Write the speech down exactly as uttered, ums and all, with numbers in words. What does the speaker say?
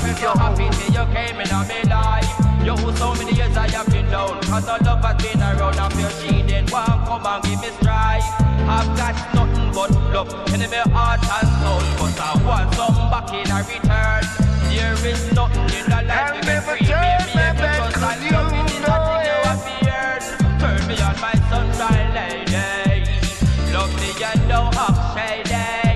if you're happy till you came in my life. You who so many years I have been down, cause the love has been around. I feel she didn't want come and give me strife. I've got nothing but love in my heart and soul, but I want some back in a return. There is nothing in the life to be free me.